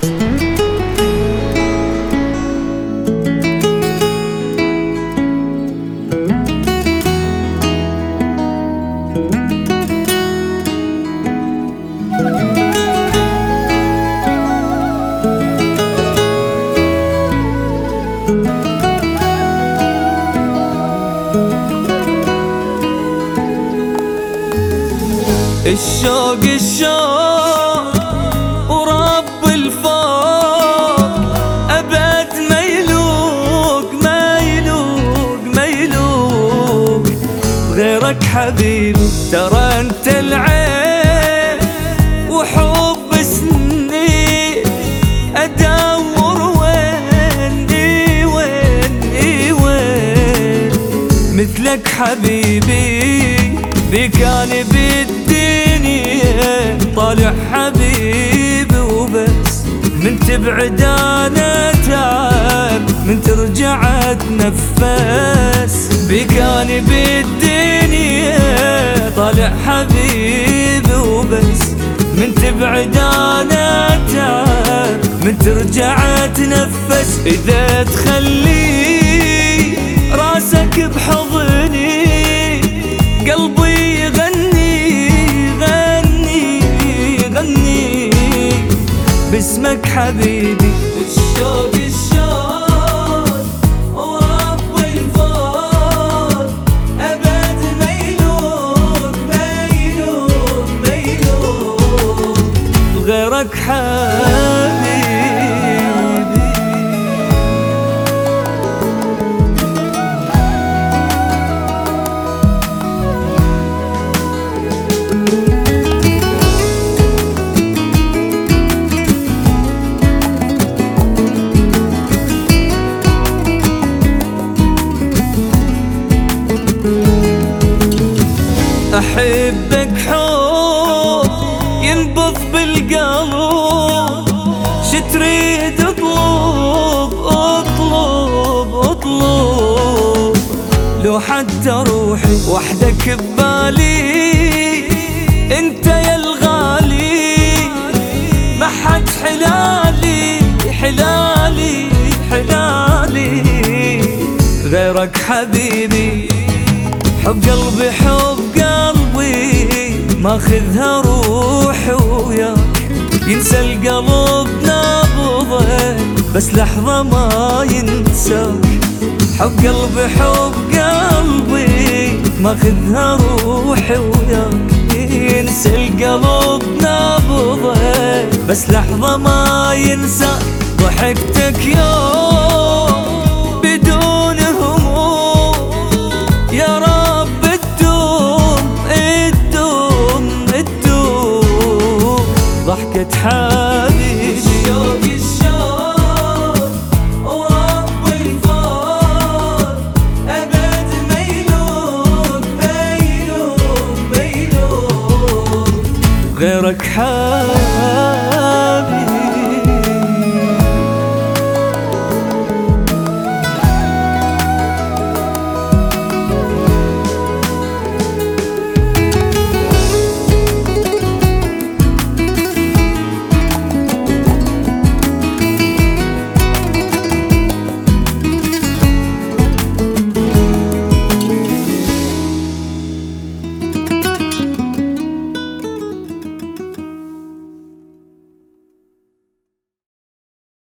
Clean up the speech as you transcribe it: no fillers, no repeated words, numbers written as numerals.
الشوق ورب الفوق أبد ما يلوق غيرك حبيبي. ترى انت العين وحب سنين أدور وين مثلك حبيبي بك أنا بالدنيا طالع حبيبي وبس. من تبعد أنا تعب، من ترجع أتنفس. بك أنا بالدنيا طالع حبيبي وبس. من تبعد أنا تعب، من ترجع أتنفس. إذا تخلي راسك بحضني قلبي غني باسمك حبيبي. الشوق ورب الفوق أبد ما يلوق غيرك حبيبي. أحبك حب ينبض بالقلب. شتريد اطلب لو حتى روحي وحدك ببالي. انت يا الغالي ما حد حلالي غيرك حبيبي. حب قلبي ماخذها روحي وياك. ينسى القلب نبضك بس لحظة ما ينساك. حب قلبي ماخذها روحي وياك. ينسى القلب نبضك بس لحظة ما ينساك. ضحكتك يوم